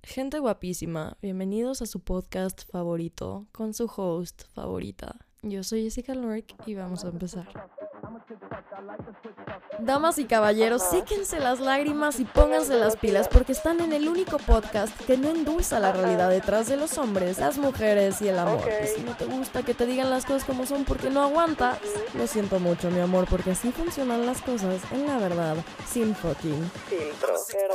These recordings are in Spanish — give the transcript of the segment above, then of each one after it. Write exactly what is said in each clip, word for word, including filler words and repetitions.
Gente guapísima, bienvenidos a su podcast favorito con su host favorita. Yo soy Jessica Lork y vamos a empezar. Damas y caballeros, séquense las lágrimas y pónganse las pilas porque están en el único podcast que no endulza la realidad detrás de los hombres, las mujeres y el amor. Okay. Y si no te gusta que te digan las cosas como son porque no aguantas, lo siento mucho, mi amor, porque así funcionan las cosas en la verdad, sin fucking filtro.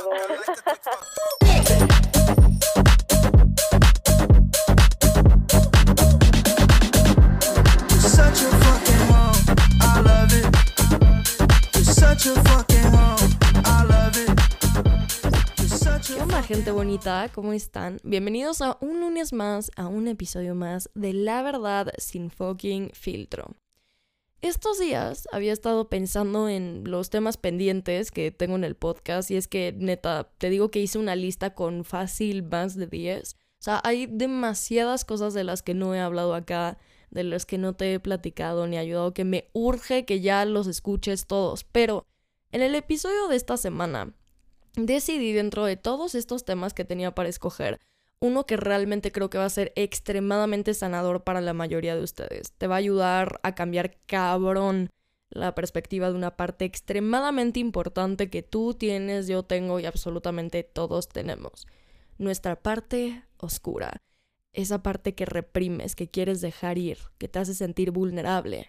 ¿Qué onda, gente bonita? ¿Cómo están? Bienvenidos a un lunes más, a un episodio más de La Verdad Sin Fucking Filtro. Estos días había estado pensando en los temas pendientes que tengo en el podcast y es que, neta, te digo que hice una lista con fácil más de diez. O sea, hay demasiadas cosas de las que no he hablado acá, de las que no te he platicado ni ayudado, que me urge que ya los escuches todos. Pero en el episodio de esta semana decidí, dentro de todos estos temas que tenía para escoger, uno que realmente creo que va a ser extremadamente sanador para la mayoría de ustedes. Te va a ayudar a cambiar cabrón la perspectiva de una parte extremadamente importante que tú tienes, yo tengo y absolutamente todos tenemos. Nuestra parte oscura. Esa parte que reprimes, que quieres dejar ir, que te hace sentir vulnerable,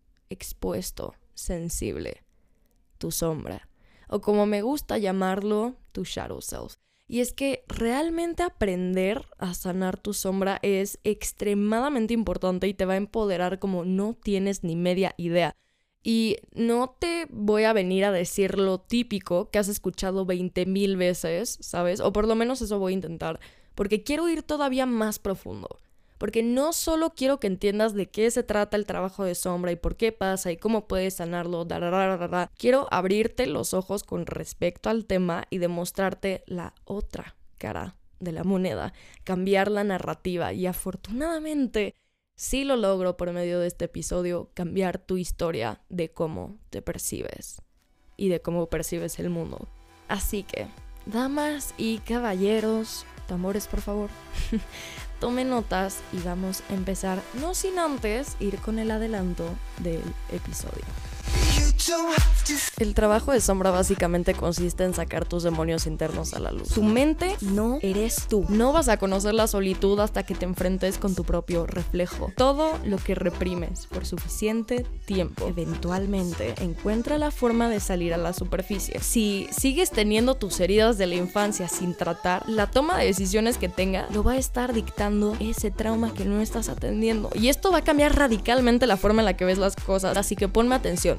expuesto, sensible. Tu sombra. O como me gusta llamarlo, tu shadow self. Y es que realmente aprender a sanar tu sombra es extremadamente importante y te va a empoderar como no tienes ni media idea. Y no te voy a venir a decir lo típico que has escuchado veinte mil veces, ¿sabes? O por lo menos eso voy a intentar, porque quiero ir todavía más profundo. Porque no solo quiero que entiendas de qué se trata el trabajo de sombra y por qué pasa y cómo puedes sanarlo, darararara. Quiero abrirte los ojos con respecto al tema y demostrarte la otra cara de la moneda, cambiar la narrativa y afortunadamente sí lo logro por medio de este episodio, cambiar tu historia de cómo te percibes y de cómo percibes el mundo. Así que, damas y caballeros, tambores por favor. Tome notas y vamos a empezar, no sin antes ir con el adelanto del episodio. El trabajo de sombra básicamente consiste en sacar tus demonios internos a la luz. Tu mente no eres tú. No vas a conocer la solitud hasta que te enfrentes con tu propio reflejo. Todo lo que reprimes por suficiente tiempo, eventualmente encuentra la forma de salir a la superficie. Si sigues teniendo tus heridas de la infancia sin tratar, la toma de decisiones que tenga lo va a estar dictando ese trauma que no estás atendiendo. Y esto va a cambiar radicalmente la forma en la que ves las cosas, así que ponme atención.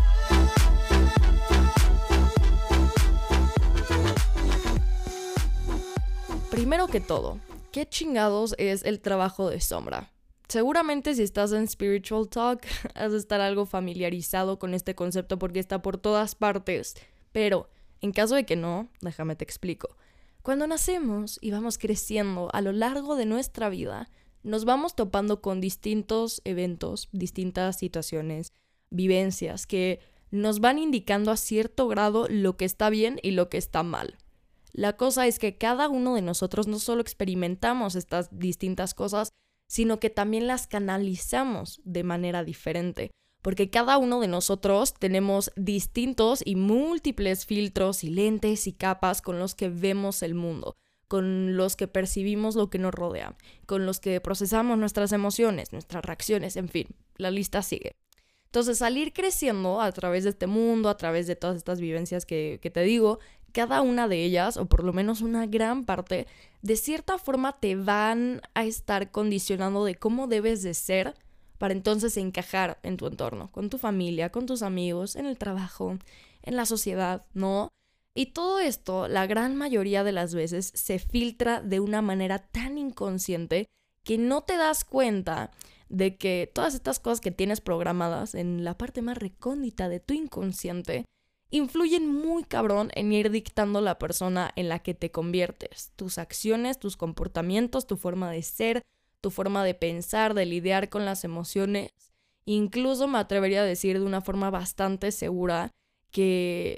Primero que todo, ¿qué chingados es el trabajo de sombra? Seguramente si estás en Spiritual Talk has de estar algo familiarizado con este concepto porque está por todas partes. Pero, en caso de que no, déjame te explico. Cuando nacemos y vamos creciendo a lo largo de nuestra vida, nos vamos topando con distintos eventos, distintas situaciones, vivencias que nos van indicando a cierto grado lo que está bien y lo que está mal. La cosa es que cada uno de nosotros no solo experimentamos estas distintas cosas, sino que también las canalizamos de manera diferente, porque cada uno de nosotros tenemos distintos y múltiples filtros y lentes y capas con los que vemos el mundo, con los que percibimos lo que nos rodea, con los que procesamos nuestras emociones, nuestras reacciones, en fin, la lista sigue. Entonces, salir creciendo a través de este mundo, a través de todas estas vivencias que, que te digo, cada una de ellas, o por lo menos una gran parte, de cierta forma te van a estar condicionando de cómo debes de ser para entonces encajar en tu entorno, con tu familia, con tus amigos, en el trabajo, en la sociedad, ¿no? Y todo esto, la gran mayoría de las veces, se filtra de una manera tan inconsciente que no te das cuenta de que todas estas cosas que tienes programadas en la parte más recóndita de tu inconsciente influyen muy cabrón en ir dictando la persona en la que te conviertes. Tus acciones, tus comportamientos, tu forma de ser, tu forma de pensar, de lidiar con las emociones. Incluso me atrevería a decir de una forma bastante segura que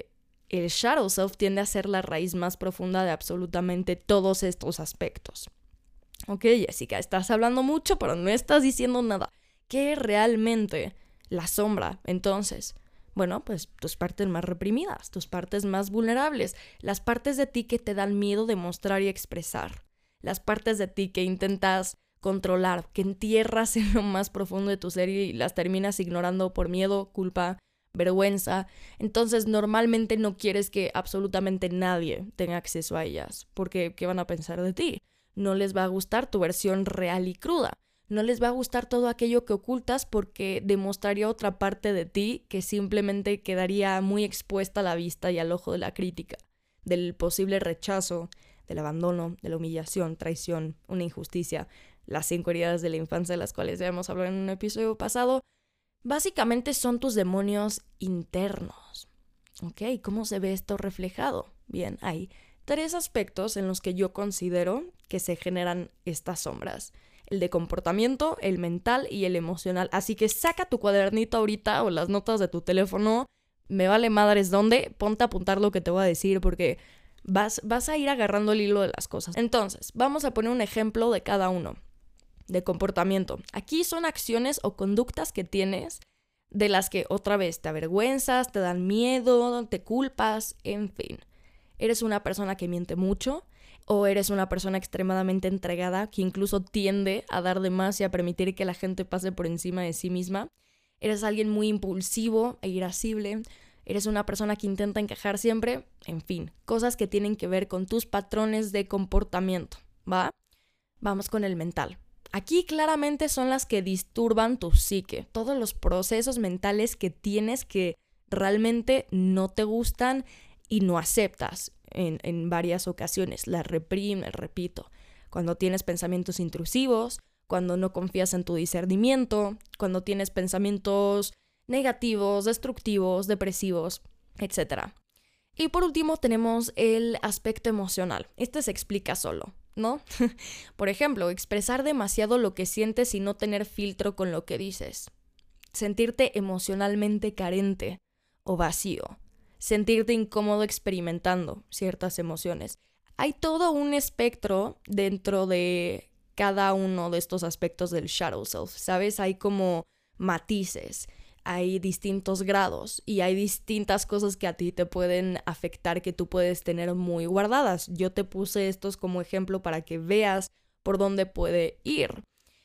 el shadow self tiende a ser la raíz más profunda de absolutamente todos estos aspectos. Ok, Jessica, estás hablando mucho, pero no estás diciendo nada. ¿Qué es realmente la sombra, entonces? Bueno, pues tus partes más reprimidas, tus partes más vulnerables, las partes de ti que te dan miedo de mostrar y expresar, las partes de ti que intentas controlar, que entierras en lo más profundo de tu ser y las terminas ignorando por miedo, culpa, vergüenza. Entonces normalmente no quieres que absolutamente nadie tenga acceso a ellas, porque ¿qué van a pensar de ti? No les va a gustar tu versión real y cruda. No les va a gustar todo aquello que ocultas porque demostraría otra parte de ti que simplemente quedaría muy expuesta a la vista y al ojo de la crítica, del posible rechazo, del abandono, de la humillación, traición, una injusticia, las cinco heridas de la infancia de las cuales ya hemos hablado en un episodio pasado. Básicamente son tus demonios internos. ¿Ok? ¿Cómo se ve esto reflejado? Bien, hay tres aspectos en los que yo considero que se generan estas sombras. El de comportamiento, el mental y el emocional. Así que saca tu cuadernito ahorita o las notas de tu teléfono. Me vale madres dónde. Ponte a apuntar lo que te voy a decir porque vas, vas a ir agarrando el hilo de las cosas. Entonces, vamos a poner un ejemplo de cada uno. De comportamiento. Aquí son acciones o conductas que tienes de las que otra vez te avergüenzas, te dan miedo, te culpas, en fin. ¿Eres una persona que miente mucho? ¿O eres una persona extremadamente entregada que incluso tiende a dar de más y a permitir que la gente pase por encima de sí misma? ¿Eres alguien muy impulsivo e irascible? ¿Eres una persona que intenta encajar siempre? En fin, cosas que tienen que ver con tus patrones de comportamiento, ¿va? Vamos con el mental. Aquí claramente son las que disturban tu psique, todos los procesos mentales que tienes que realmente no te gustan y no aceptas en, en varias ocasiones. Las reprimes, repito, cuando tienes pensamientos intrusivos, cuando no confías en tu discernimiento, cuando tienes pensamientos negativos, destructivos, depresivos, etcétera. Y por último tenemos el aspecto emocional. Este se explica solo, ¿no? Por ejemplo, expresar demasiado lo que sientes y no tener filtro con lo que dices. Sentirte emocionalmente carente o vacío. Sentirte incómodo experimentando ciertas emociones. Hay todo un espectro dentro de cada uno de estos aspectos del shadow self, ¿sabes? Hay como matices. Hay distintos grados y hay distintas cosas que a ti te pueden afectar que tú puedes tener muy guardadas. Yo te puse estos como ejemplo para que veas por dónde puede ir.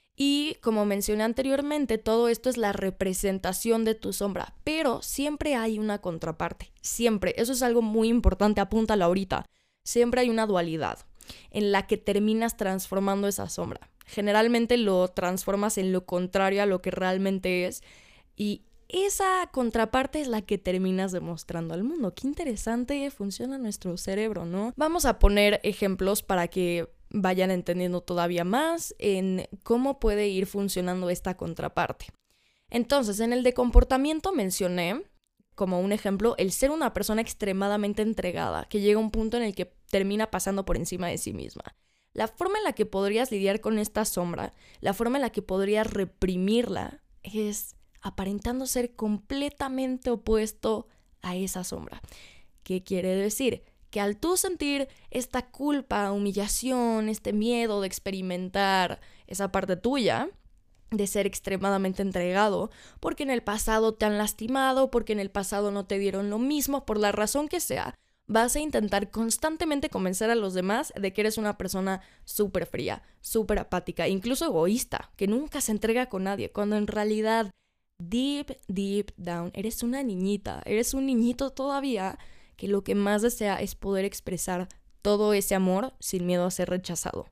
Y como mencioné anteriormente, todo esto es la representación de tu sombra, pero siempre hay una contraparte, siempre. Eso es algo muy importante, apúntalo ahorita. Siempre hay una dualidad en la que terminas transformando esa sombra. Generalmente lo transformas en lo contrario a lo que realmente es y esa contraparte es la que terminas demostrando al mundo. Qué interesante funciona nuestro cerebro, ¿no? Vamos a poner ejemplos para que vayan entendiendo todavía más en cómo puede ir funcionando esta contraparte. Entonces, en el de comportamiento mencioné, como un ejemplo, el ser una persona extremadamente entregada, que llega a un punto en el que termina pasando por encima de sí misma. La forma en la que podrías lidiar con esta sombra, la forma en la que podrías reprimirla, es aparentando ser completamente opuesto a esa sombra. ¿Qué quiere decir? Que al tú sentir esta culpa, humillación, este miedo de experimentar esa parte tuya, de ser extremadamente entregado, porque en el pasado te han lastimado, porque en el pasado no te dieron lo mismo, por la razón que sea, vas a intentar constantemente convencer a los demás de que eres una persona súper fría, súper apática, incluso egoísta, que nunca se entrega con nadie, cuando en realidad deep, deep down, eres una niñita, eres un niñito todavía que lo que más desea es poder expresar todo ese amor sin miedo a ser rechazado.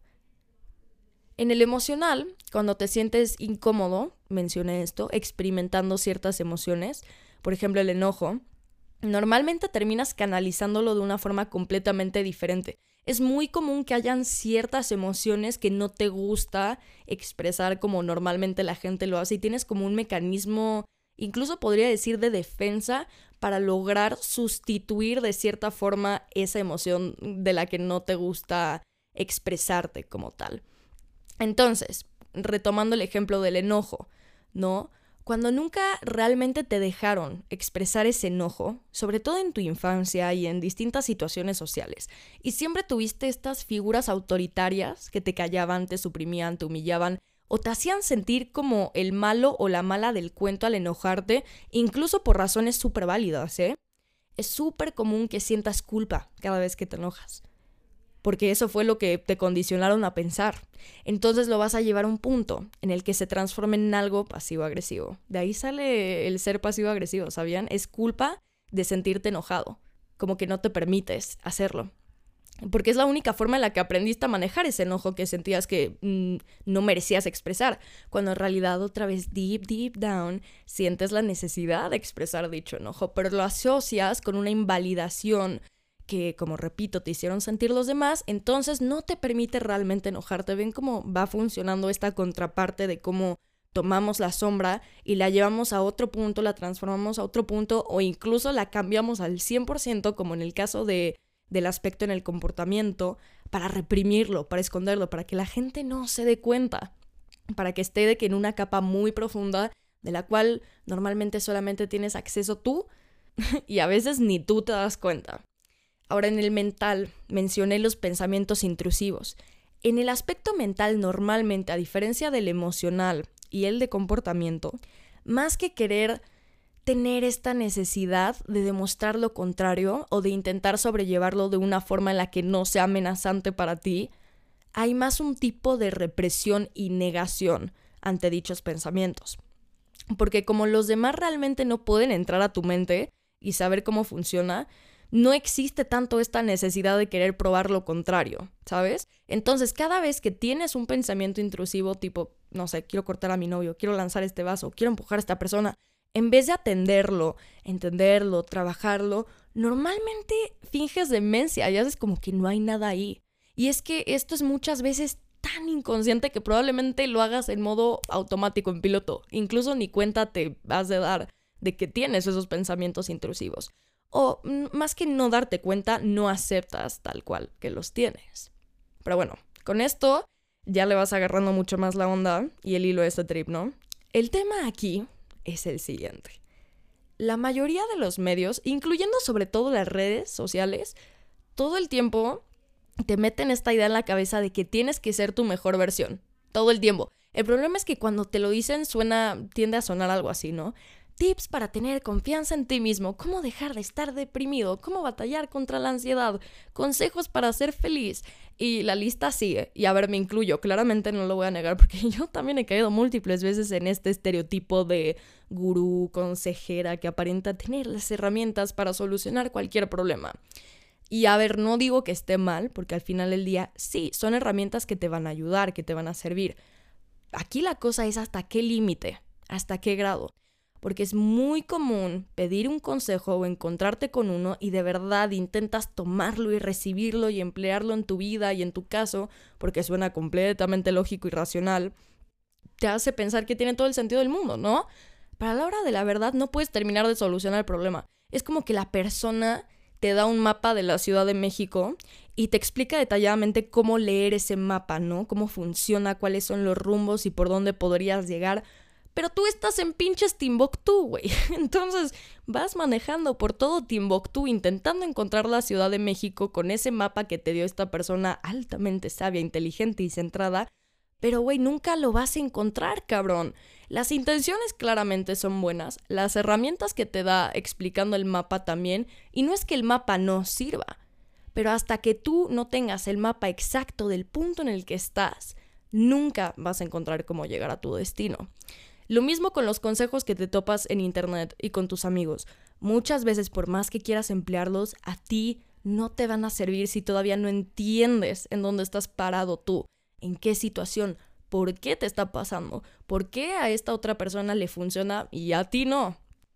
En el emocional, cuando te sientes incómodo, mencioné esto, experimentando ciertas emociones, por ejemplo el enojo, normalmente terminas canalizándolo de una forma completamente diferente. Es muy común que hayan ciertas emociones que no te gusta expresar como normalmente la gente lo hace y tienes como un mecanismo, incluso podría decir de defensa, para lograr sustituir de cierta forma esa emoción de la que no te gusta expresarte como tal. Entonces, retomando el ejemplo del enojo, ¿no? Cuando nunca realmente te dejaron expresar ese enojo, sobre todo en tu infancia y en distintas situaciones sociales, y siempre tuviste estas figuras autoritarias que te callaban, te suprimían, te humillaban, o te hacían sentir como el malo o la mala del cuento al enojarte, incluso por razones súper válidas, ¿eh? Es súper común que sientas culpa cada vez que te enojas, porque eso fue lo que te condicionaron a pensar. Entonces lo vas a llevar a un punto en el que se transforme en algo pasivo-agresivo. De ahí sale el ser pasivo-agresivo, ¿sabían? Es culpa de sentirte enojado, como que no te permites hacerlo. Porque es la única forma en la que aprendiste a manejar ese enojo que sentías que mmm, no merecías expresar, cuando en realidad otra vez deep, deep down sientes la necesidad de expresar dicho enojo, pero lo asocias con una invalidación que, como repito, te hicieron sentir los demás, entonces no te permite realmente enojarte. ¿Ven cómo va funcionando esta contraparte de cómo tomamos la sombra y la llevamos a otro punto, la transformamos a otro punto o incluso la cambiamos al cien por ciento, como en el caso de, del aspecto en el comportamiento, para reprimirlo, para esconderlo, para que la gente no se dé cuenta, para que esté de que en una capa muy profunda de la cual normalmente solamente tienes acceso tú y a veces ni tú te das cuenta. Ahora, en el mental mencioné los pensamientos intrusivos. En el aspecto mental, normalmente, a diferencia del emocional y el de comportamiento, más que querer tener esta necesidad de demostrar lo contrario o de intentar sobrellevarlo de una forma en la que no sea amenazante para ti, hay más un tipo de represión y negación ante dichos pensamientos. Porque como los demás realmente no pueden entrar a tu mente y saber cómo funciona, no existe tanto esta necesidad de querer probar lo contrario, ¿sabes? Entonces, cada vez que tienes un pensamiento intrusivo tipo, no sé, quiero cortar a mi novio, quiero lanzar este vaso, quiero empujar a esta persona, en vez de atenderlo, entenderlo, trabajarlo, normalmente finges demencia y haces como que no hay nada ahí. Y es que esto es muchas veces tan inconsciente que probablemente lo hagas en modo automático, en piloto. Incluso ni cuenta te has de dar de que tienes esos pensamientos intrusivos. O más que no darte cuenta, no aceptas tal cual que los tienes. Pero bueno, con esto ya le vas agarrando mucho más la onda y el hilo de este trip, ¿no? El tema aquí es el siguiente. La mayoría de los medios, incluyendo sobre todo las redes sociales, todo el tiempo te meten esta idea en la cabeza de que tienes que ser tu mejor versión. Todo el tiempo. El problema es que cuando te lo dicen suena, tiende a sonar algo así, ¿no? Tips para tener confianza en ti mismo, cómo dejar de estar deprimido, cómo batallar contra la ansiedad, consejos para ser feliz. Y la lista sigue. Y a ver, me incluyo, claramente no lo voy a negar porque yo también he caído múltiples veces en este estereotipo de gurú, consejera que aparenta tener las herramientas para solucionar cualquier problema. Y a ver, no digo que esté mal, porque al final del día sí, son herramientas que te van a ayudar, que te van a servir. Aquí la cosa es hasta qué límite, hasta qué grado. Porque es muy común pedir un consejo o encontrarte con uno y de verdad intentas tomarlo y recibirlo y emplearlo en tu vida y en tu caso, porque suena completamente lógico y racional, te hace pensar que tiene todo el sentido del mundo, ¿no? Pero a la hora de la verdad no puedes terminar de solucionar el problema. Es como que la persona te da un mapa de la Ciudad de México y te explica detalladamente cómo leer ese mapa, ¿no? Cómo funciona, cuáles son los rumbos y por dónde podrías llegar. Pero tú estás en pinches Timbuktu, güey. Entonces vas manejando por todo Timbuktu intentando encontrar la Ciudad de México con ese mapa que te dio esta persona altamente sabia, inteligente y centrada. Pero, güey, nunca lo vas a encontrar, cabrón. Las intenciones claramente son buenas. Las herramientas que te da explicando el mapa también. Y no es que el mapa no sirva. Pero hasta que tú no tengas el mapa exacto del punto en el que estás, nunca vas a encontrar cómo llegar a tu destino. Lo mismo con los consejos que te topas en internet y con tus amigos. Muchas veces, por más que quieras emplearlos, a ti no te van a servir si todavía no entiendes en dónde estás parado tú, en qué situación, por qué te está pasando, por qué a esta otra persona le funciona y a ti no.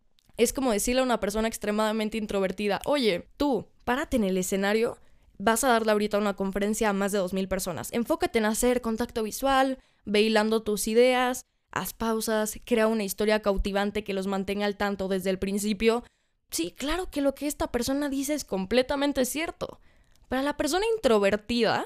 Es como decirle a una persona extremadamente introvertida, oye, tú, párate en el escenario, vas a darle ahorita una conferencia a más de dos mil personas. Enfócate en hacer contacto visual, ve hilando tus ideas, haz pausas, crea una historia cautivante que los mantenga al tanto desde el principio. Sí, claro que lo que esta persona dice es completamente cierto. Para la persona introvertida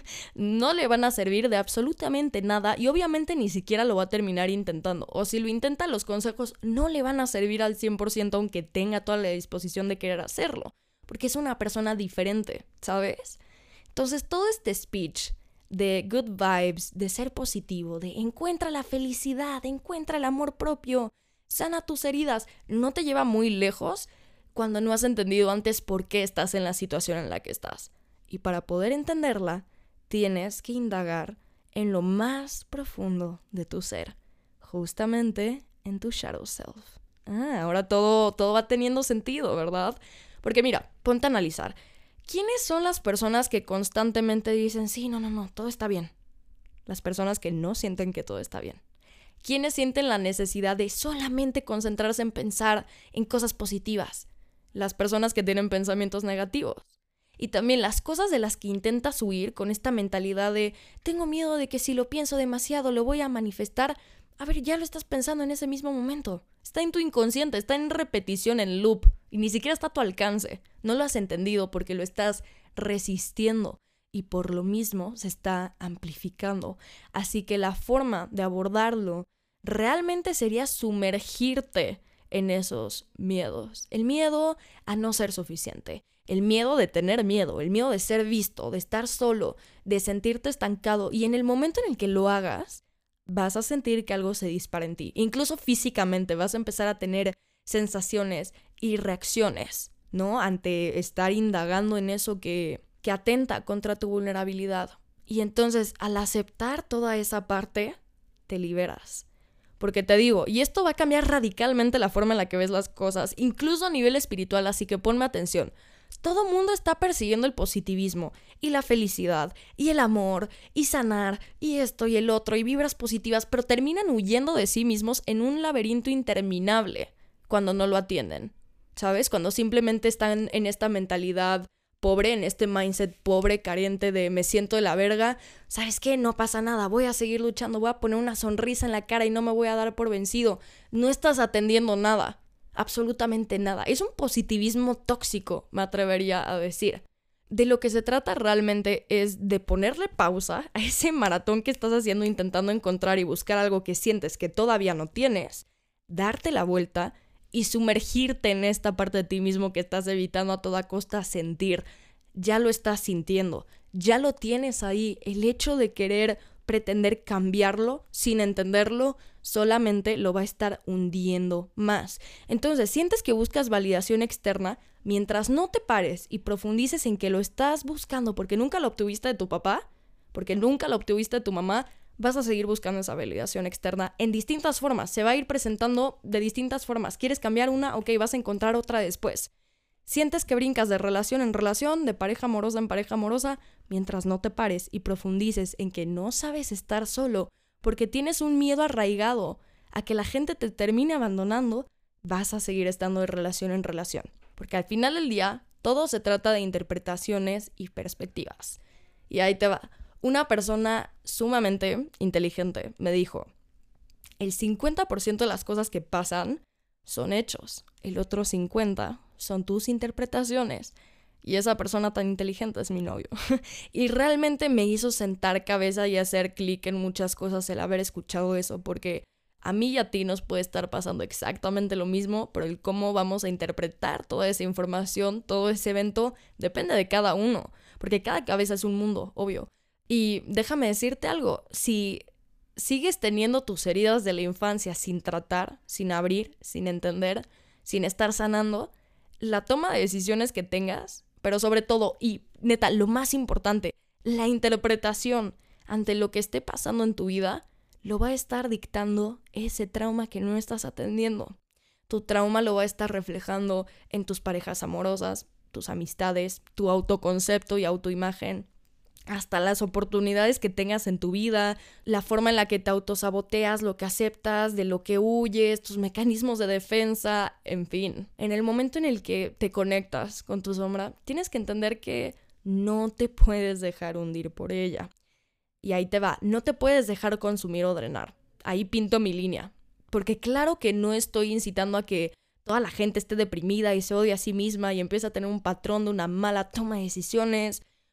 no le van a servir de absolutamente nada y obviamente ni siquiera lo va a terminar intentando. O si lo intenta, los consejos no le van a servir al cien por ciento aunque tenga toda la disposición de querer hacerlo. Porque es una persona diferente, ¿sabes? Entonces todo este speech de good vibes, de ser positivo, de encuentra la felicidad, encuentra el amor propio, sana tus heridas, no te lleva muy lejos cuando no has entendido antes por qué estás en la situación en la que estás. Y para poder entenderla, tienes que indagar en lo más profundo de tu ser, justamente en tu shadow self. Ah, ahora todo, todo va teniendo sentido, ¿verdad? Porque mira, ponte a analizar. ¿Quiénes son las personas que constantemente dicen, sí, no, no, no, todo está bien? Las personas que no sienten que todo está bien. ¿Quiénes sienten la necesidad de solamente concentrarse en pensar en cosas positivas? Las personas que tienen pensamientos negativos. Y también las cosas de las que intentas huir con esta mentalidad de tengo miedo de que si lo pienso demasiado lo voy a manifestar. A ver, ya lo estás pensando en ese mismo momento. Está en tu inconsciente, está en repetición, en loop. Y ni siquiera está a tu alcance. No lo has entendido porque lo estás resistiendo. Y por lo mismo se está amplificando. Así que la forma de abordarlo realmente sería sumergirte en esos miedos. El miedo a no ser suficiente. El miedo de tener miedo. El miedo de ser visto, de estar solo, de sentirte estancado. Y en el momento en el que lo hagas, vas a sentir que algo se dispara en ti. Incluso físicamente vas a empezar a tener sensaciones y reacciones, ¿no? Ante estar indagando en eso que, que atenta contra tu vulnerabilidad. Y entonces, al aceptar toda esa parte, te liberas. Porque te digo, y esto va a cambiar radicalmente la forma en la que ves las cosas, incluso a nivel espiritual, así que ponme atención. Todo mundo está persiguiendo el positivismo y la felicidad y el amor y sanar y esto y el otro y vibras positivas, pero terminan huyendo de sí mismos en un laberinto interminable cuando no lo atienden, ¿sabes? Cuando simplemente están en esta mentalidad pobre, en este mindset pobre, carente de me siento de la verga, ¿sabes qué? No pasa nada, voy a seguir luchando, voy a poner una sonrisa en la cara y no me voy a dar por vencido. No estás atendiendo nada. Absolutamente nada. Es un positivismo tóxico, me atrevería a decir. De lo que se trata realmente es de ponerle pausa a ese maratón que estás haciendo intentando encontrar y buscar algo que sientes que todavía no tienes, darte la vuelta y sumergirte en esta parte de ti mismo que estás evitando a toda costa sentir. Ya lo estás sintiendo, ya lo tienes ahí. El hecho de querer pretender cambiarlo sin entenderlo solamente lo va a estar hundiendo más. Entonces, sientes que buscas validación externa mientras no te pares y profundices en que lo estás buscando porque nunca lo obtuviste de tu papá, porque nunca lo obtuviste de tu mamá, vas a seguir buscando esa validación externa en distintas formas. Se va a ir presentando de distintas formas. ¿Quieres cambiar una? Ok, vas a encontrar otra después. Sientes que brincas de relación en relación, de pareja amorosa en pareja amorosa, mientras no te pares y profundices en que no sabes estar solo porque tienes un miedo arraigado a que la gente te termine abandonando, vas a seguir estando de relación en relación. Porque al final del día, todo se trata de interpretaciones y perspectivas. Y ahí te va. Una persona sumamente inteligente me dijo, el cincuenta por ciento de las cosas que pasan son hechos, el otro cincuenta por ciento son tus interpretaciones. Y esa persona tan inteligente es mi novio. Y realmente me hizo sentar cabeza y hacer clic en muchas cosas el haber escuchado eso, porque a mí y a ti nos puede estar pasando exactamente lo mismo, pero el cómo vamos a interpretar toda esa información, todo ese evento, depende de cada uno, porque cada cabeza es un mundo, obvio. Y déjame decirte algo, si sigues teniendo tus heridas de la infancia sin tratar, sin abrir, sin entender, sin estar sanando, la toma de decisiones que tengas, pero sobre todo, y neta, lo más importante, la interpretación ante lo que esté pasando en tu vida, lo va a estar dictando ese trauma que no estás atendiendo. Tu trauma lo va a estar reflejando en tus parejas amorosas, tus amistades, tu autoconcepto y autoimagen, hasta las oportunidades que tengas en tu vida, la forma en la que te autosaboteas, lo que aceptas, de lo que huyes, tus mecanismos de defensa, en fin. En el momento en el que te conectas con tu sombra, tienes que entender que no te puedes dejar hundir por ella. Y ahí te va, no te puedes dejar consumir o drenar. Ahí pinto mi línea. Porque claro que no estoy incitando a que toda la gente esté deprimida y se odie a sí misma y empiece a tener un patrón de una mala toma de decisiones,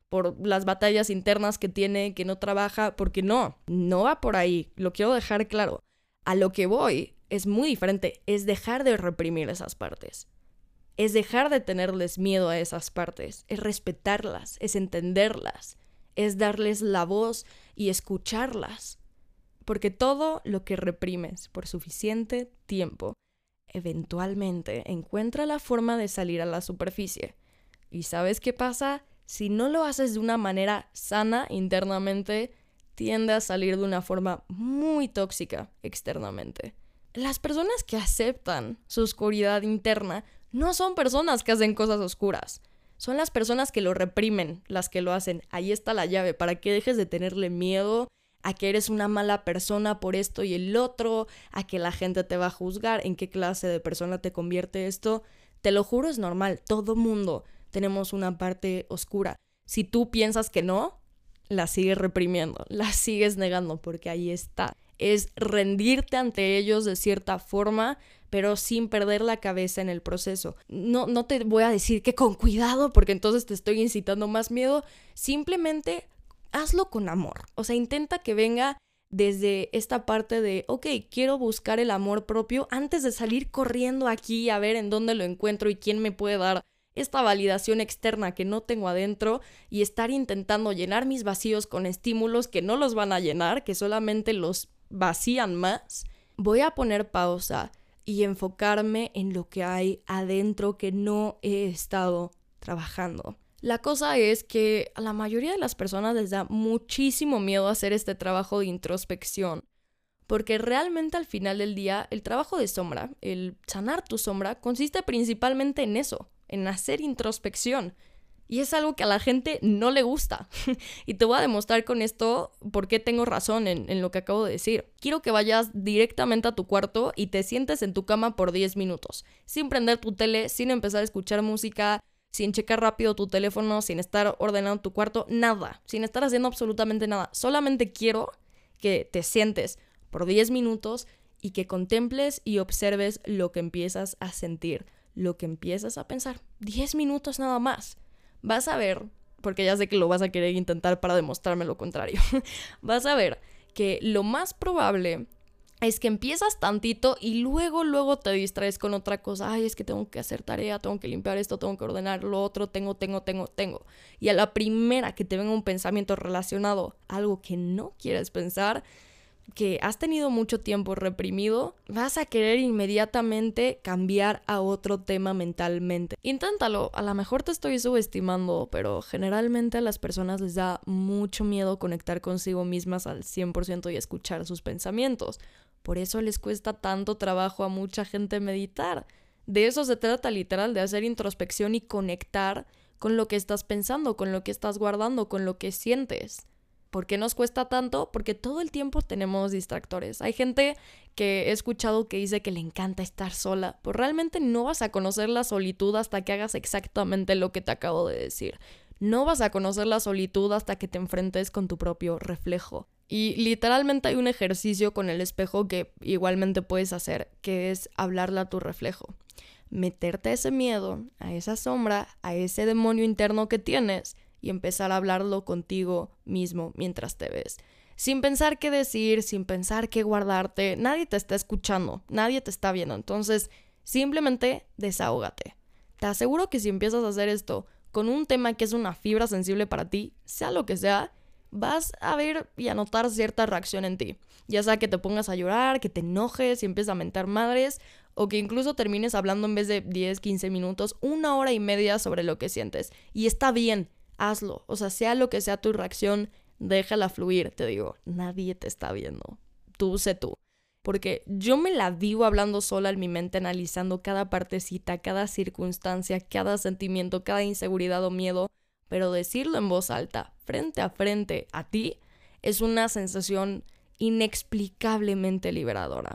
por las batallas internas que tiene, que no trabaja, porque no, no va por ahí, lo quiero dejar claro. A lo que voy es muy diferente, es dejar de reprimir esas partes. Es dejar de tenerles miedo a esas partes, es respetarlas, es entenderlas, es darles la voz y escucharlas. Porque todo lo que reprimes por suficiente tiempo, eventualmente encuentra la forma de salir a la superficie. ¿Y sabes qué pasa? Si no lo haces de una manera sana internamente, tiende a salir de una forma muy tóxica externamente. Las personas que aceptan su oscuridad interna no son personas que hacen cosas oscuras. Son las personas que lo reprimen, las que lo hacen. Ahí está la llave, para que dejes de tenerle miedo a que eres una mala persona por esto y el otro, a que la gente te va a juzgar, en qué clase de persona te convierte esto. Te lo juro, es normal. Todo mundo tenemos una parte oscura. Si tú piensas que no, la sigues reprimiendo, la sigues negando, porque ahí está. Es rendirte ante ellos de cierta forma, pero sin perder la cabeza en el proceso. No, no te voy a decir que con cuidado, porque entonces te estoy incitando más miedo. Simplemente hazlo con amor. O sea, intenta que venga desde esta parte de, ok, quiero buscar el amor propio antes de salir corriendo aquí a ver en dónde lo encuentro y quién me puede dar esta validación externa que no tengo adentro, y estar intentando llenar mis vacíos con estímulos que no los van a llenar, que solamente los vacían más. Voy a poner pausa y enfocarme en lo que hay adentro que no he estado trabajando. La cosa es que a la mayoría de las personas les da muchísimo miedo hacer este trabajo de introspección, porque realmente al final del día el trabajo de sombra, el sanar tu sombra, consiste principalmente en eso, en hacer introspección. Y es algo que a la gente no le gusta. Y te voy a demostrar con esto por qué tengo razón en, en lo que acabo de decir. Quiero que vayas directamente a tu cuarto y te sientes en tu cama por diez minutos. Sin prender tu tele, sin empezar a escuchar música, sin checar rápido tu teléfono, sin estar ordenando tu cuarto, nada. Sin estar haciendo absolutamente nada. Solamente quiero que te sientes por diez minutos y que contemples y observes lo que empiezas a sentir, lo que empiezas a pensar. diez minutos nada más. Vas a ver, porque ya sé que lo vas a querer intentar para demostrarme lo contrario, vas a ver que lo más probable es que empiezas tantito y luego, luego te distraes con otra cosa. Ay, es que tengo que hacer tarea, tengo que limpiar esto, tengo que ordenar lo otro, tengo, tengo, tengo, tengo. Y a la primera que te venga un pensamiento relacionado a algo que no quieres pensar, que has tenido mucho tiempo reprimido, vas a querer inmediatamente cambiar a otro tema mentalmente. Inténtalo, a lo mejor te estoy subestimando, pero generalmente a las personas les da mucho miedo conectar consigo mismas al cien por ciento y escuchar sus pensamientos. Por eso les cuesta tanto trabajo a mucha gente meditar. De eso se trata literal, de hacer introspección y conectar con lo que estás pensando, con lo que estás guardando, con lo que sientes. ¿Por qué nos cuesta tanto? Porque todo el tiempo tenemos distractores. Hay gente que he escuchado que dice que le encanta estar sola, pues realmente no vas a conocer la solitud hasta que hagas exactamente lo que te acabo de decir. No vas a conocer la solitud hasta que te enfrentes con tu propio reflejo. Y literalmente hay un ejercicio con el espejo que igualmente puedes hacer, que es hablarle a tu reflejo. Meterte a ese miedo, a esa sombra, a ese demonio interno que tienes, y empezar a hablarlo contigo mismo mientras te ves. Sin pensar qué decir, sin pensar qué guardarte. Nadie te está escuchando, nadie te está viendo. Entonces, simplemente desahógate. Te aseguro que si empiezas a hacer esto con un tema que es una fibra sensible para ti, sea lo que sea, vas a ver y a notar cierta reacción en ti. Ya sea que te pongas a llorar, que te enojes y empieces a mentar madres, o que incluso termines hablando en vez de diez, quince minutos, una hora y media sobre lo que sientes. Y está bien. Hazlo, o sea, sea lo que sea tu reacción, déjala fluir, te digo, nadie te está viendo, tú sé tú, porque yo me la vivo hablando sola en mi mente, analizando cada partecita, cada circunstancia, cada sentimiento, cada inseguridad o miedo, pero decirlo en voz alta, frente a frente a ti, es una sensación inexplicablemente liberadora.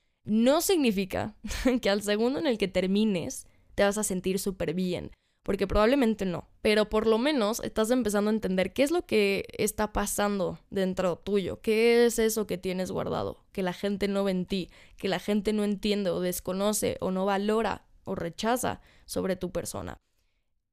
No significa que al segundo en el que termines te vas a sentir súper bien, porque probablemente no, pero por lo menos estás empezando a entender qué es lo que está pasando dentro tuyo, qué es eso que tienes guardado, que la gente no ve en ti, que la gente no entiende o desconoce o no valora o rechaza sobre tu persona.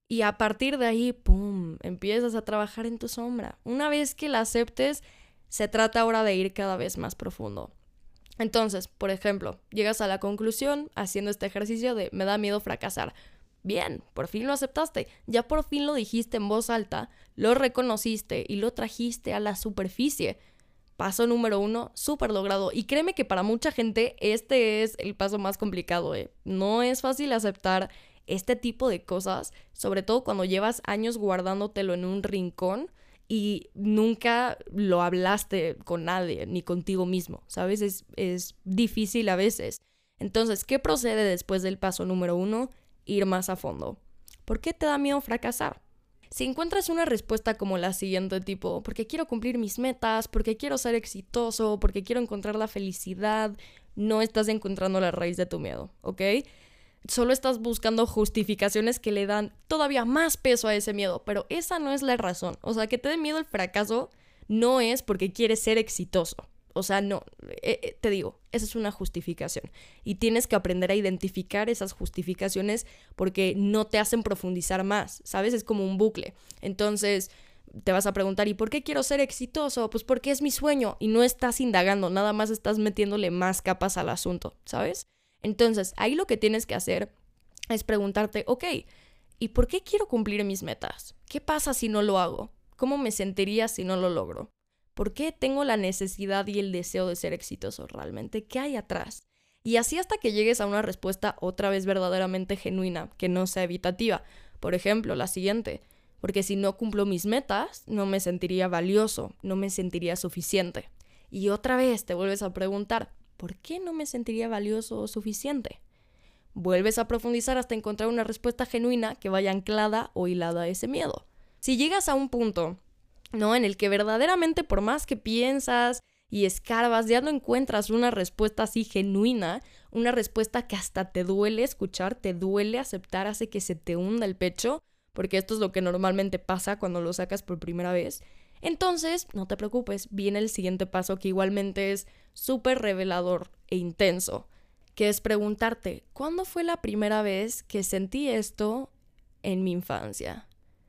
Y a partir de ahí, ¡pum!, empiezas a trabajar en tu sombra. Una vez que la aceptes, se trata ahora de ir cada vez más profundo. Entonces, por ejemplo, llegas a la conclusión haciendo este ejercicio de me da miedo fracasar. Bien, por fin lo aceptaste, ya por fin lo dijiste en voz alta, lo reconociste y lo trajiste a la superficie. Paso número uno, súper logrado. Y créeme que para mucha gente este es el paso más complicado, ¿eh? No es fácil aceptar este tipo de cosas, sobre todo cuando llevas años guardándotelo en un rincón y nunca lo hablaste con nadie, ni contigo mismo, ¿sabes? Es, es difícil a veces. Entonces, ¿qué procede después del paso número uno? Ir más a fondo. ¿Por qué te da miedo fracasar? Si encuentras una respuesta como la siguiente, tipo, porque quiero cumplir mis metas, porque quiero ser exitoso, porque quiero encontrar la felicidad, no estás encontrando la raíz de tu miedo, ¿ok? Solo estás buscando justificaciones que le dan todavía más peso a ese miedo, pero esa no es la razón. O sea, que te dé miedo el fracaso no es porque quieres ser exitoso. O sea, no, eh, eh, te digo, esa es una justificación. Y tienes que aprender a identificar esas justificaciones porque no te hacen profundizar más, ¿sabes? Es como un bucle. Entonces, te vas a preguntar, ¿y por qué quiero ser exitoso? Pues porque es mi sueño. Y no estás indagando, nada más estás metiéndole más capas al asunto, ¿sabes? Entonces, ahí lo que tienes que hacer es preguntarte, ok, ¿y por qué quiero cumplir mis metas? ¿Qué pasa si no lo hago? ¿Cómo me sentiría si no lo logro? ¿Por qué tengo la necesidad y el deseo de ser exitoso realmente? ¿Qué hay atrás? Y así hasta que llegues a una respuesta otra vez verdaderamente genuina, que no sea evitativa. Por ejemplo, la siguiente, porque si no cumplo mis metas, no me sentiría valioso, no me sentiría suficiente. Y otra vez te vuelves a preguntar, ¿por qué no me sentiría valioso o suficiente? Vuelves a profundizar hasta encontrar una respuesta genuina que vaya anclada o hilada a ese miedo. Si llegas a un punto, ¿no?, en el que verdaderamente por más que piensas y escarbas, ya no encuentras una respuesta así genuina, una respuesta que hasta te duele escuchar, te duele aceptar, hace que se te hunda el pecho, porque esto es lo que normalmente pasa cuando lo sacas por primera vez. Entonces, no te preocupes, viene el siguiente paso que igualmente es súper revelador e intenso, que es preguntarte, ¿cuándo fue la primera vez que sentí esto en mi infancia?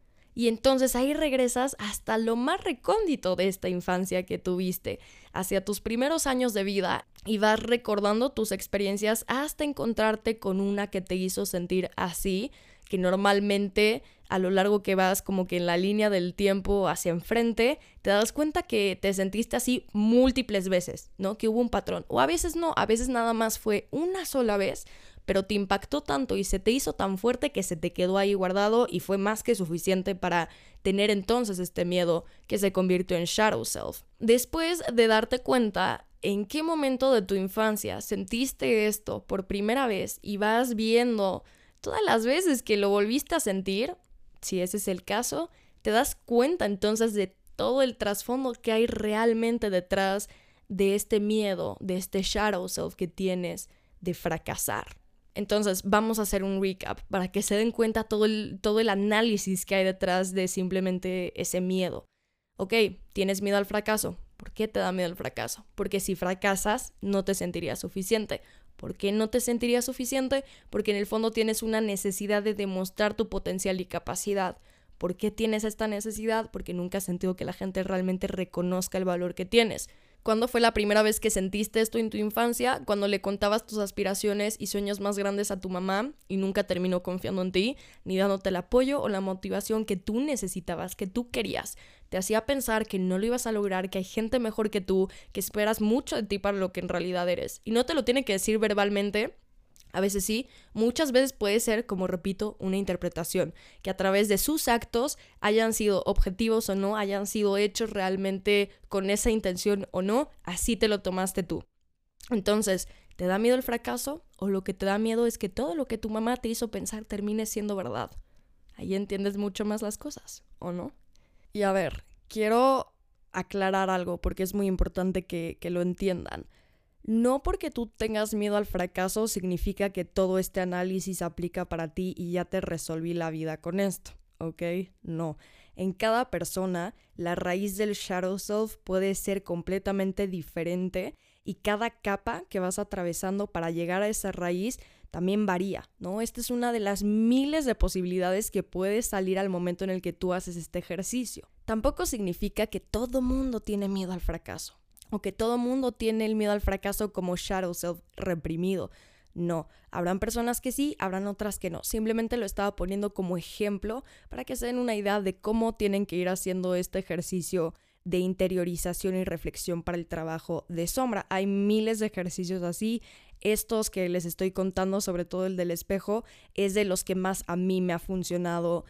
Y entonces ahí regresas hasta lo más recóndito de esta infancia que tuviste, hacia tus primeros años de vida, y vas recordando tus experiencias hasta encontrarte con una que te hizo sentir así, que normalmente a lo largo que vas como que en la línea del tiempo hacia enfrente, te das cuenta que te sentiste así múltiples veces, ¿no? Que hubo un patrón. O a veces no, a veces nada más fue una sola vez, pero te impactó tanto y se te hizo tan fuerte que se te quedó ahí guardado y fue más que suficiente para tener entonces este miedo que se convirtió en Shadow Self. Después de darte cuenta en qué momento de tu infancia sentiste esto por primera vez y vas viendo todas las veces que lo volviste a sentir, si ese es el caso, te das cuenta entonces de todo el trasfondo que hay realmente detrás de este miedo, de este Shadow Self que tienes de fracasar. Entonces vamos a hacer un recap para que se den cuenta todo el, todo el análisis que hay detrás de simplemente ese miedo. Ok, tienes miedo al fracaso. ¿Por qué te da miedo el fracaso? Porque si fracasas no te sentirías suficiente. ¿Por qué no te sentirías suficiente? Porque en el fondo tienes una necesidad de demostrar tu potencial y capacidad. ¿Por qué tienes esta necesidad? Porque nunca has sentido que la gente realmente reconozca el valor que tienes. ¿Cuándo fue la primera vez que sentiste esto en tu infancia? Cuando le contabas tus aspiraciones y sueños más grandes a tu mamá y nunca terminó confiando en ti, ni dándote el apoyo o la motivación que tú necesitabas, que tú querías. Te hacía pensar que no lo ibas a lograr, que hay gente mejor que tú, que esperas mucho de ti para lo que en realidad eres. Y no te lo tiene que decir verbalmente. A veces sí, muchas veces puede ser, como repito, una interpretación, que a través de sus actos hayan sido objetivos o no, hayan sido hechos realmente con esa intención o no, así te lo tomaste tú. Entonces, ¿te da miedo el fracaso? ¿O lo que te da miedo es que todo lo que tu mamá te hizo pensar termine siendo verdad? Ahí entiendes mucho más las cosas, ¿o no? Y a ver, quiero aclarar algo porque es muy importante que, que lo entiendan. No porque tú tengas miedo al fracaso significa que todo este análisis aplica para ti y ya te resolví la vida con esto, ¿ok? No. En cada persona, la raíz del Shadow Self puede ser completamente diferente y cada capa que vas atravesando para llegar a esa raíz también varía, ¿no? Esta es una de las miles de posibilidades que puede salir al momento en el que tú haces este ejercicio. Tampoco significa que todo mundo tiene miedo al fracaso o que todo mundo tiene el miedo al fracaso como shadow self reprimido. No, habrán personas que sí, habrán otras que no. Simplemente lo estaba poniendo como ejemplo para que se den una idea de cómo tienen que ir haciendo este ejercicio de interiorización y reflexión para el trabajo de sombra. Hay miles de ejercicios así. Estos que les estoy contando, sobre todo el del espejo, es de los que más a mí me ha funcionado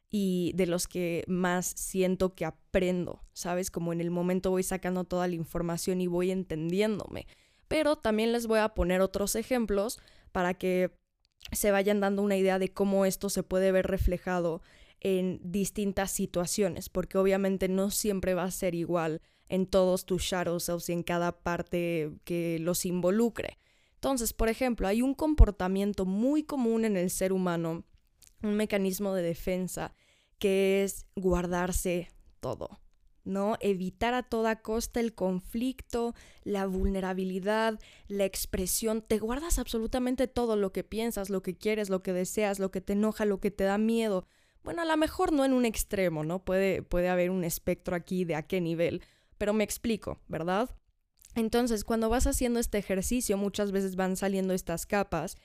y de los que más siento que aprendo, ¿sabes? Como en el momento voy sacando toda la información y voy entendiéndome. Pero también les voy a poner otros ejemplos para que se vayan dando una idea de cómo esto se puede ver reflejado en distintas situaciones, porque obviamente no siempre va a ser igual en todos tus shadow selves y en cada parte que los involucre. Entonces, por ejemplo, hay un comportamiento muy común en el ser humano, un mecanismo de defensa, que es guardarse todo, ¿no? Evitar a toda costa el conflicto, la vulnerabilidad, la expresión. Te guardas absolutamente todo lo que piensas, lo que quieres, lo que deseas, lo que te enoja, lo que te da miedo. Bueno, a lo mejor no en un extremo, ¿no? Puede, puede haber un espectro aquí de a qué nivel, pero me explico, ¿verdad? Entonces, cuando vas haciendo este ejercicio, muchas veces van saliendo estas capas,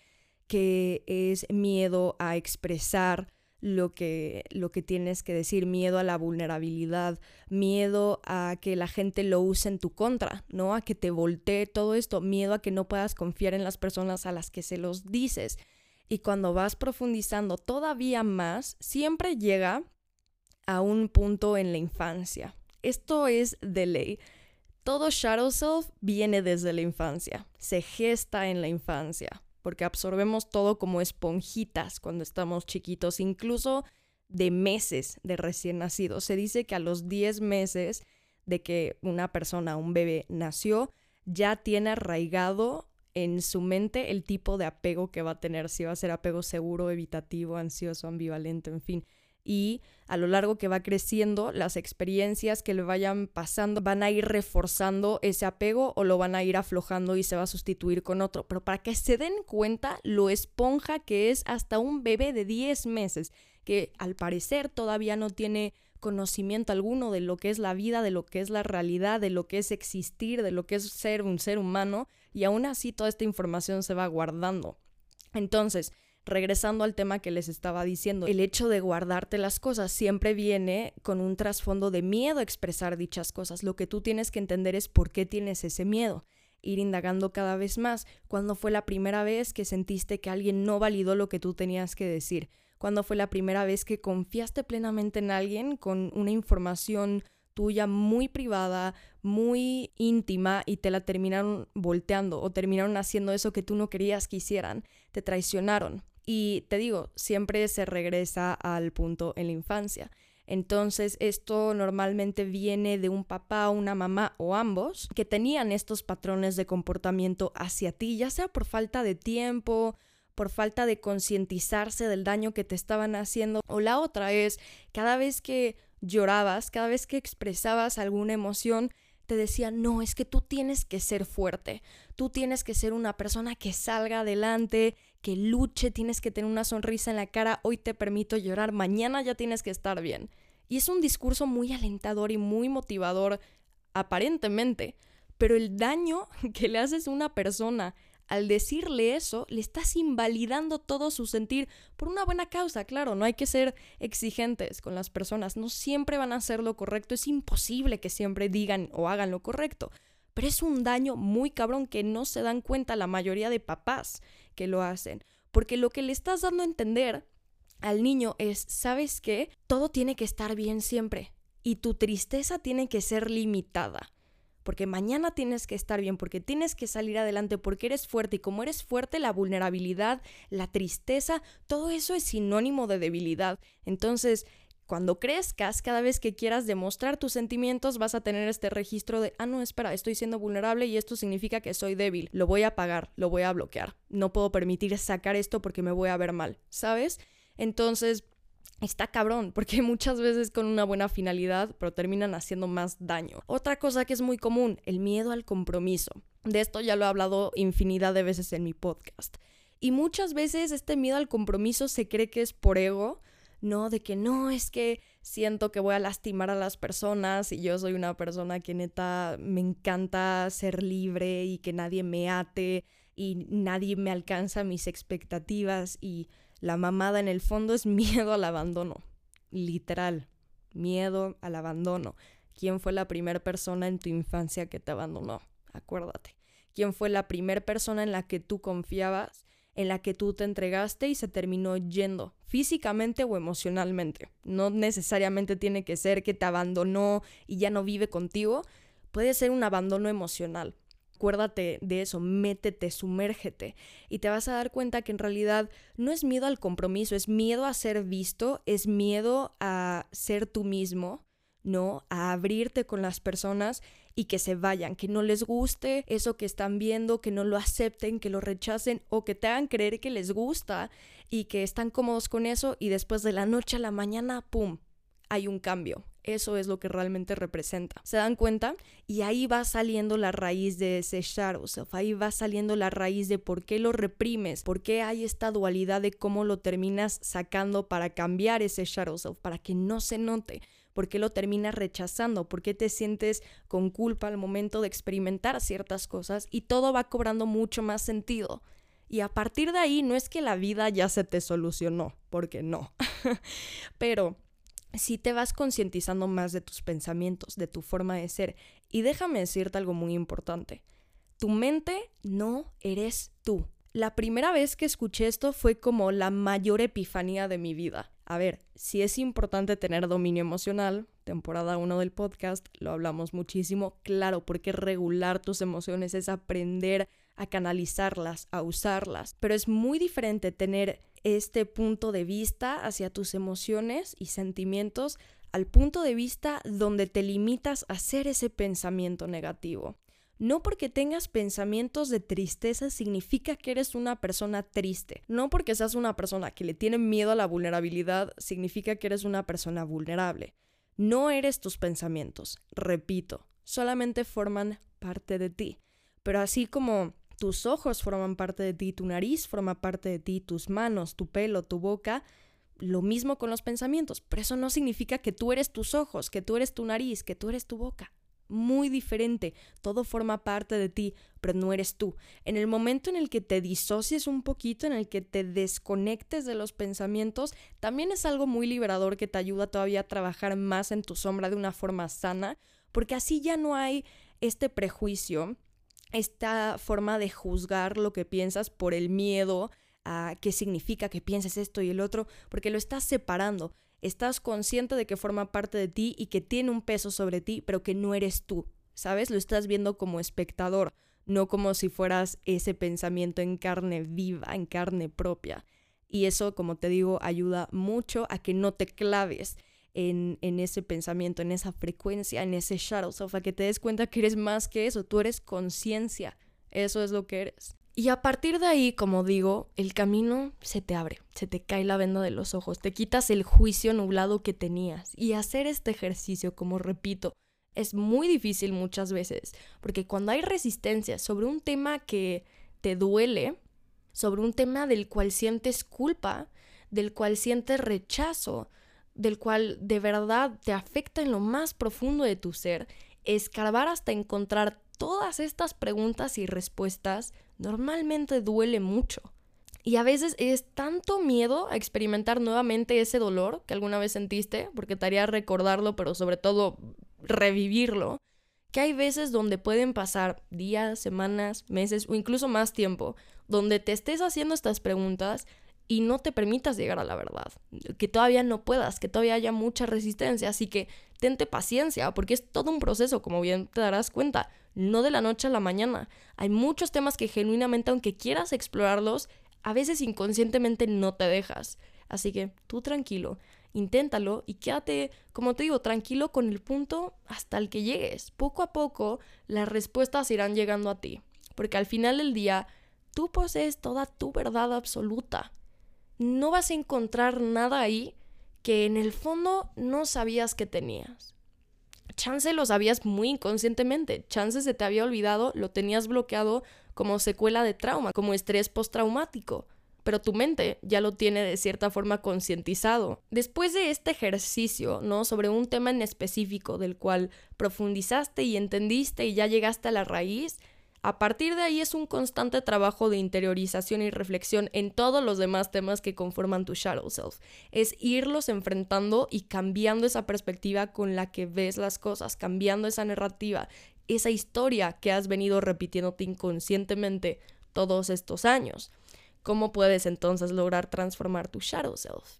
que es miedo a expresar lo que, lo que tienes que decir, miedo a la vulnerabilidad, miedo a que la gente lo use en tu contra, ¿no? A que te voltee todo esto, miedo a que no puedas confiar en las personas a las que se los dices. Y cuando vas profundizando todavía más, siempre llega a un punto en la infancia. Esto es de ley. Todo shadow self viene desde la infancia, se gesta en la infancia, porque absorbemos todo como esponjitas cuando estamos chiquitos, incluso de meses de recién nacido. Se dice que a los diez meses de que una persona, un bebé, nació, ya tiene arraigado en su mente el tipo de apego que va a tener, si va a ser apego seguro, evitativo, ansioso, ambivalente, en fin. Y a lo largo que va creciendo, las experiencias que le vayan pasando van a ir reforzando ese apego o lo van a ir aflojando y se va a sustituir con otro. Pero para que se den cuenta lo esponja que es hasta un bebé de diez meses, que al parecer todavía no tiene conocimiento alguno de lo que es la vida, de lo que es la realidad, de lo que es existir, de lo que es ser un ser humano, y aún así toda esta información se va guardando. Entonces, regresando al tema que les estaba diciendo, el hecho de guardarte las cosas siempre viene con un trasfondo de miedo a expresar dichas cosas. Lo que tú tienes que entender es por qué tienes ese miedo. Ir indagando cada vez más. ¿Cuándo fue la primera vez que sentiste que alguien no validó lo que tú tenías que decir? ¿Cuándo fue la primera vez que confiaste plenamente en alguien con una información tuya muy privada, muy íntima, y te la terminaron volteando o terminaron haciendo eso que tú no querías que hicieran? Te traicionaron. Y te digo, siempre se regresa al punto en la infancia. Entonces, esto normalmente viene de un papá, una mamá o ambos que tenían estos patrones de comportamiento hacia ti, ya sea por falta de tiempo, por falta de concientizarse del daño que te estaban haciendo. O la otra es, cada vez que llorabas, cada vez que expresabas alguna emoción, te decían, no, es que tú tienes que ser fuerte, tú tienes que ser una persona que salga adelante, que luche, tienes que tener una sonrisa en la cara, hoy te permito llorar, mañana ya tienes que estar bien. Y es un discurso muy alentador y muy motivador, aparentemente, pero el daño que le haces a una persona al decirle eso, le estás invalidando todo su sentir por una buena causa. Claro, no hay que ser exigentes con las personas, no siempre van a hacer lo correcto, es imposible que siempre digan o hagan lo correcto, pero es un daño muy cabrón que no se dan cuenta la mayoría de papás que lo hacen, porque lo que le estás dando a entender al niño es, ¿sabes qué? Todo tiene que estar bien siempre y tu tristeza tiene que ser limitada. Porque mañana tienes que estar bien, porque tienes que salir adelante, porque eres fuerte. Y como eres fuerte, la vulnerabilidad, la tristeza, todo eso es sinónimo de debilidad. Entonces, cuando crezcas, cada vez que quieras demostrar tus sentimientos, vas a tener este registro de, ah, no, espera, estoy siendo vulnerable y esto significa que soy débil. Lo voy a apagar, lo voy a bloquear. No puedo permitir sacar esto porque me voy a ver mal, ¿sabes? Entonces, está cabrón, porque muchas veces con una buena finalidad, pero terminan haciendo más daño. Otra cosa que es muy común, el miedo al compromiso. De esto ya lo he hablado infinidad de veces en mi podcast. Y muchas veces este miedo al compromiso se cree que es por ego, ¿no? De que no, es que siento que voy a lastimar a las personas y yo soy una persona que neta me encanta ser libre y que nadie me ate y nadie me alcanza mis expectativas, y la mamada en el fondo es miedo al abandono, literal, miedo al abandono. ¿Quién fue la primera persona en tu infancia que te abandonó? Acuérdate. ¿Quién fue la primera persona en la que tú confiabas, en la que tú te entregaste y se terminó yendo, físicamente o emocionalmente? No necesariamente tiene que ser que te abandonó y ya no vive contigo. Puede ser un abandono emocional. Acuérdate de eso, métete, sumérgete y te vas a dar cuenta que en realidad no es miedo al compromiso, es miedo a ser visto, es miedo a ser tú mismo, ¿no? A abrirte con las personas y que se vayan, que no les guste eso que están viendo, que no lo acepten, que lo rechacen o que te hagan creer que les gusta y que están cómodos con eso, y después de la noche a la mañana, ¡pum!, hay un cambio. Eso es lo que realmente representa. ¿Se dan cuenta? Y ahí va saliendo la raíz de ese shadow self, ahí va saliendo la raíz de por qué lo reprimes, por qué hay esta dualidad de cómo lo terminas sacando para cambiar ese shadow self, para que no se note. ¿Por qué lo terminas rechazando? ¿Por qué te sientes con culpa al momento de experimentar ciertas cosas? Y todo va cobrando mucho más sentido. Y a partir de ahí no es que la vida ya se te solucionó, porque no. Pero si te vas concientizando más de tus pensamientos, de tu forma de ser. Y déjame decirte algo muy importante. Tu mente no eres tú. La primera vez que escuché esto fue como la mayor epifanía de mi vida. A ver, si es importante tener dominio emocional, temporada uno del podcast, lo hablamos muchísimo, claro, porque regular tus emociones es aprender a canalizarlas, a usarlas, pero es muy diferente tener este punto de vista hacia tus emociones y sentimientos al punto de vista donde te limitas a hacer ese pensamiento negativo. No porque tengas pensamientos de tristeza significa que eres una persona triste. No porque seas una persona que le tiene miedo a la vulnerabilidad significa que eres una persona vulnerable. No eres tus pensamientos, repito, solamente forman parte de ti. Pero así como tus ojos forman parte de ti, tu nariz forma parte de ti, tus manos, tu pelo, tu boca, lo mismo con los pensamientos. Pero eso no significa que tú eres tus ojos, que tú eres tu nariz, que tú eres tu boca. Muy diferente, todo forma parte de ti, pero no eres tú. En el momento en el que te disocies un poquito, en el que te desconectes de los pensamientos, también es algo muy liberador que te ayuda todavía a trabajar más en tu sombra de una forma sana, porque así ya no hay este prejuicio, esta forma de juzgar lo que piensas por el miedo a qué significa que pienses esto y el otro, porque lo estás separando. Estás consciente de que forma parte de ti y que tiene un peso sobre ti, pero que no eres tú, ¿sabes? Lo estás viendo como espectador, no como si fueras ese pensamiento en carne viva, en carne propia. Y eso, como te digo, ayuda mucho a que no te claves en, en ese pensamiento, en esa frecuencia, en ese shadow self, a que te des cuenta que eres más que eso, tú eres conciencia, eso es lo que eres. Y a partir de ahí, como digo, el camino se te abre, se te cae la venda de los ojos, te quitas el juicio nublado que tenías. Y hacer este ejercicio, como repito, es muy difícil muchas veces, porque cuando hay resistencia sobre un tema que te duele, sobre un tema del cual sientes culpa, del cual sientes rechazo, del cual de verdad te afecta en lo más profundo de tu ser, escarbar hasta encontrar todas estas preguntas y respuestas normalmente duele mucho. Y a veces es tanto miedo a experimentar nuevamente ese dolor que alguna vez sentiste, porque te haría recordarlo, pero sobre todo revivirlo, que hay veces donde pueden pasar días, semanas, meses o incluso más tiempo, donde te estés haciendo estas preguntas y no te permitas llegar a la verdad, que todavía no puedas, que todavía haya mucha resistencia, así que tente paciencia, porque es todo un proceso, como bien te darás cuenta, no de la noche a la mañana. Hay muchos temas que genuinamente, aunque quieras explorarlos, a veces inconscientemente no te dejas, así que tú tranquilo, inténtalo y quédate, como te digo, tranquilo con el punto hasta el que llegues. Poco a poco las respuestas irán llegando a ti, porque al final del día tú posees toda tu verdad absoluta. No vas a encontrar nada ahí que en el fondo no sabías que tenías. chance lo sabías muy inconscientemente, chance se te había olvidado, lo tenías bloqueado como secuela de trauma, como estrés postraumático, pero tu mente ya lo tiene de cierta forma concientizado. Después de este ejercicio, ¿no? Sobre un tema en específico del cual profundizaste y entendiste y ya llegaste a la raíz, a partir de ahí es un constante trabajo de interiorización y reflexión en todos los demás temas que conforman tu shadow self. Es irlos enfrentando y cambiando esa perspectiva con la que ves las cosas, cambiando esa narrativa, esa historia que has venido repitiéndote inconscientemente todos estos años. ¿Cómo puedes entonces lograr transformar tu shadow self?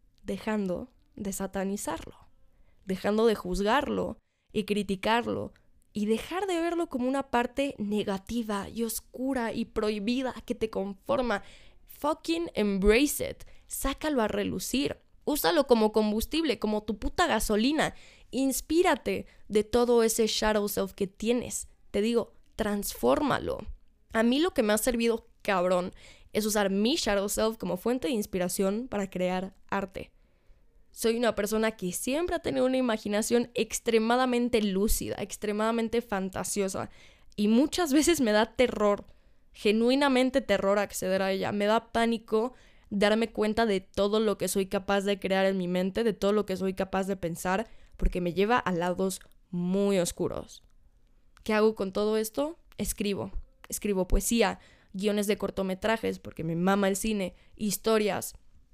Dejando de satanizarlo, dejando de juzgarlo y criticarlo, y dejar de verlo como una parte negativa y oscura y prohibida que te conforma. Fucking embrace it. Sácalo a relucir. Úsalo como combustible, como tu puta gasolina. Inspírate de todo ese shadow self que tienes. Te digo, transfórmalo. A mí lo que me ha servido cabrón es usar mi shadow self como fuente de inspiración para crear arte. Soy una persona que siempre ha tenido una imaginación extremadamente lúcida, extremadamente fantasiosa, y muchas veces me da terror, genuinamente terror acceder a ella. Me da pánico darme cuenta de todo lo que soy capaz de crear en mi mente, de todo lo que soy capaz de pensar, porque me lleva a lados muy oscuros. ¿Qué hago con todo esto? Escribo. Escribo poesía, guiones de cortometrajes, porque me mama el cine, historias.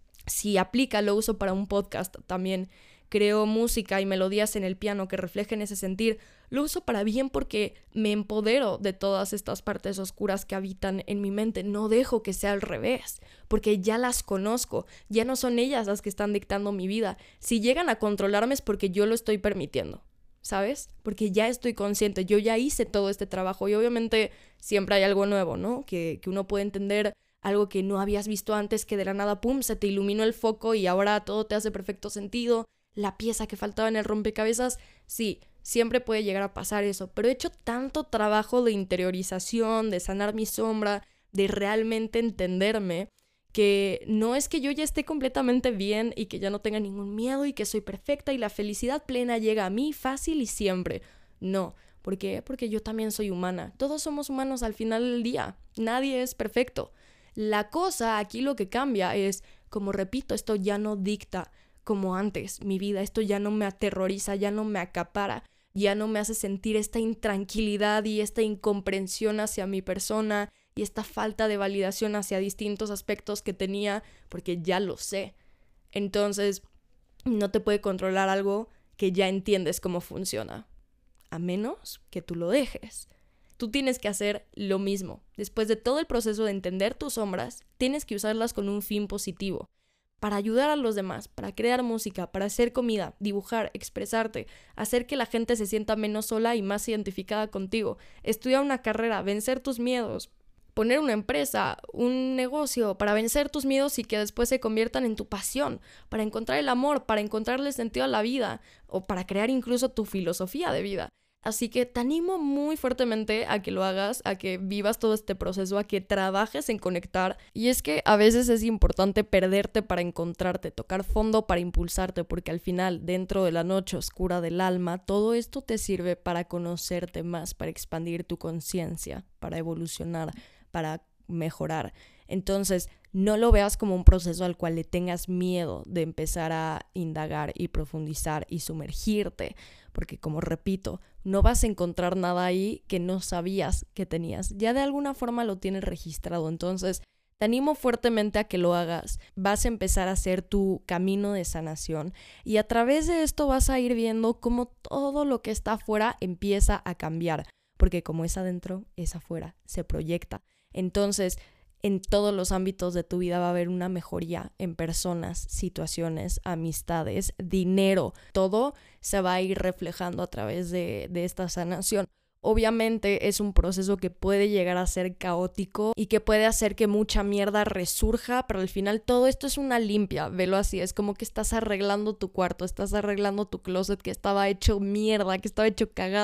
Si aplica, lo uso para un podcast también. Creo música y melodías en el piano que reflejen ese sentir. Lo uso para bien porque me empodero de todas estas partes oscuras que habitan en mi mente. No dejo que sea al revés, porque ya las conozco. Ya no son ellas las que están dictando mi vida. Si llegan a controlarme es porque yo lo estoy permitiendo, ¿sabes? Porque ya estoy consciente, yo ya hice todo este trabajo y obviamente siempre hay algo nuevo, ¿no? Que, que uno puede entender, algo que no habías visto antes, que de la nada, pum, se te iluminó el foco y ahora todo te hace perfecto sentido. La pieza que faltaba en el rompecabezas, sí, siempre puede llegar a pasar eso, pero he hecho tanto trabajo de interiorización, de sanar mi sombra, de realmente entenderme, que no es que yo ya esté completamente bien y que ya no tenga ningún miedo y que soy perfecta y la felicidad plena llega a mí fácil y siempre. No, ¿por qué? Porque yo también soy humana. Todos somos humanos al final del día. Nadie es perfecto. La cosa aquí lo que cambia es, como repito, esto ya no dicta como antes mi vida, esto ya no me aterroriza, ya no me acapara, ya no me hace sentir esta intranquilidad y esta incomprensión hacia mi persona y esta falta de validación hacia distintos aspectos que tenía, porque ya lo sé. Entonces, no te puede controlar algo que ya entiendes cómo funciona, a menos que tú lo dejes. Tú tienes que hacer lo mismo. Después de todo el proceso de entender tus sombras, tienes que usarlas con un fin positivo, para ayudar a los demás, para crear música, para hacer comida, dibujar, expresarte, hacer que la gente se sienta menos sola y más identificada contigo, estudiar una carrera, vencer tus miedos, poner una empresa, un negocio, para vencer tus miedos y que después se conviertan en tu pasión, para encontrar el amor, para encontrarle sentido a la vida o para crear incluso tu filosofía de vida. Así que te animo muy fuertemente a que lo hagas, a que vivas todo este proceso, a que trabajes en conectar. Y es que a veces es importante perderte para encontrarte, tocar fondo para impulsarte, porque al final, dentro de la noche oscura del alma, todo esto te sirve para conocerte más, para expandir tu conciencia, para evolucionar, para mejorar. Entonces, no lo veas como un proceso al cual le tengas miedo de empezar a indagar y profundizar y sumergirte, porque como repito, no vas a encontrar nada ahí que no sabías que tenías. Ya de alguna forma lo tienes registrado, entonces te animo fuertemente a que lo hagas. Vas a empezar a hacer tu camino de sanación y a través de esto vas a ir viendo cómo todo lo que está afuera empieza a cambiar, porque como es adentro, es afuera, se proyecta. Entonces, en todos los ámbitos de tu vida va a haber una mejoría en personas, situaciones, amistades, dinero. Todo se va a ir reflejando a través de, de esta sanación. Obviamente es un proceso que puede llegar a ser caótico y que puede hacer que mucha mierda resurja, pero al final todo esto es una limpia, velo así, es como que estás arreglando tu cuarto, estás arreglando tu closet que estaba hecho mierda, que estaba hecho cagada,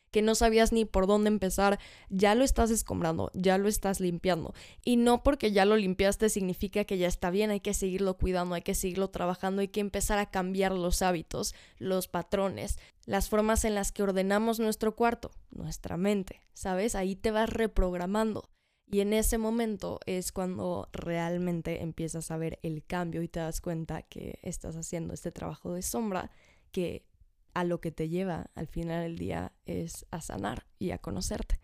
que no sabías ni por dónde empezar, ya lo estás escombrando, ya lo estás limpiando. Y no porque ya lo limpiaste significa que ya está bien, hay que seguirlo cuidando, hay que seguirlo trabajando, hay que empezar a cambiar los hábitos, los patrones, las formas en las que ordenamos nuestro cuarto, nuestra mente, ¿sabes? Ahí te vas reprogramando. Y en ese momento es cuando realmente empiezas a ver el cambio y te das cuenta que estás haciendo este trabajo de sombra que a lo que te lleva al final del día es a sanar y a conocerte.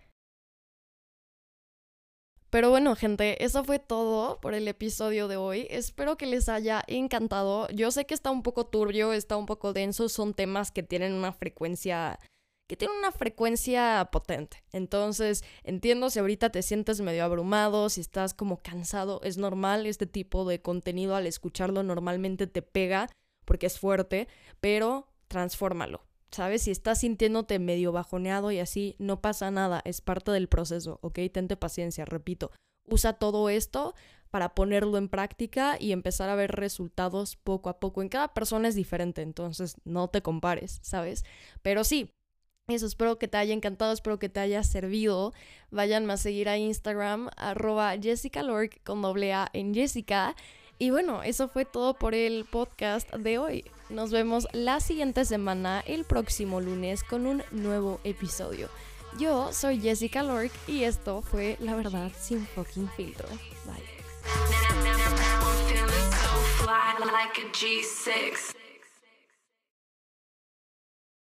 Pero bueno, gente, eso fue todo por el episodio de hoy. Espero que les haya encantado. Yo sé que está un poco turbio, está un poco denso, son temas que tienen una frecuencia... que tiene una frecuencia potente. Entonces, entiendo si ahorita te sientes medio abrumado, si estás como cansado, es normal. Este tipo de contenido al escucharlo normalmente te pega porque es fuerte, pero transfórmalo, ¿sabes? Si estás sintiéndote medio bajoneado y así, no pasa nada, es parte del proceso, ¿ok? Tente paciencia, repito. Usa todo esto para ponerlo en práctica y empezar a ver resultados poco a poco. En cada persona es diferente, entonces no te compares, ¿sabes? Pero sí, eso, espero que te haya encantado, espero que te haya servido. Váyanme a seguir a Instagram, arroba Jessica Lork con doble A en Jessica. Y bueno, eso fue todo por el podcast de hoy. Nos vemos la siguiente semana, el próximo lunes, con un nuevo episodio. Yo soy Jessica Lork y esto fue La Verdad Sin Fucking Filtro. Bye.